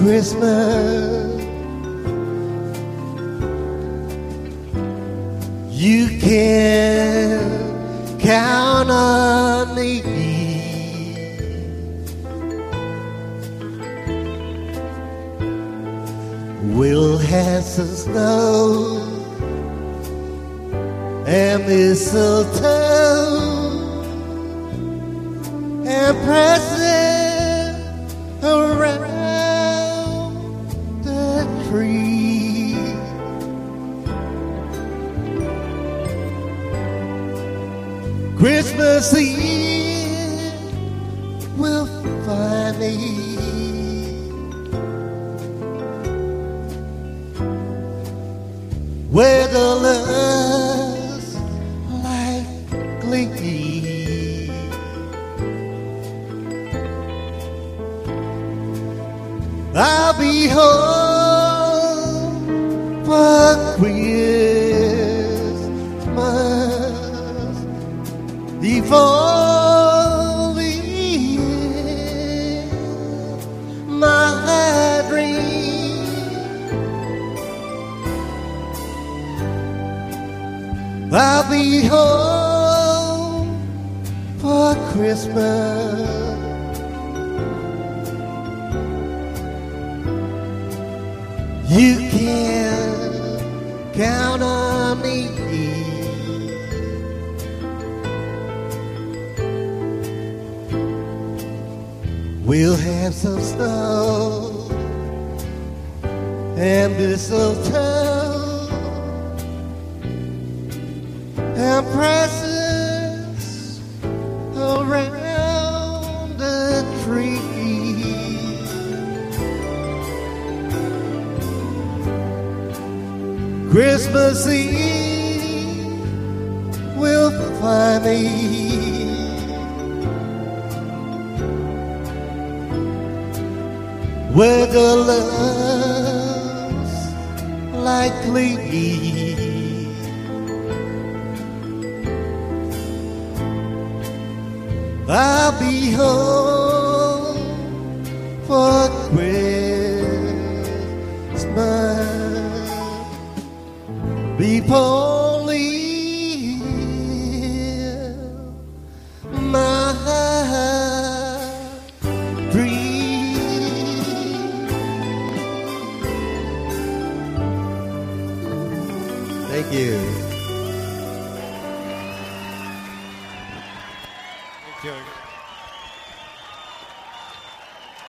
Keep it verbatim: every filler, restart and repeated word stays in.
Christmas. You can count on me. We'll have some snow and mistletoe and presents around the tree. Christmas Eve will find me where the love's likely. I'll be home for Christmas before the end. My dream I'll be home for Christmas. You can count on me. We'll have some snow and mistletoe and presents around the tree. Christmas Eve will find me where the love's likely. I'll be home for Christmas before my dream. Thank you. Thank you.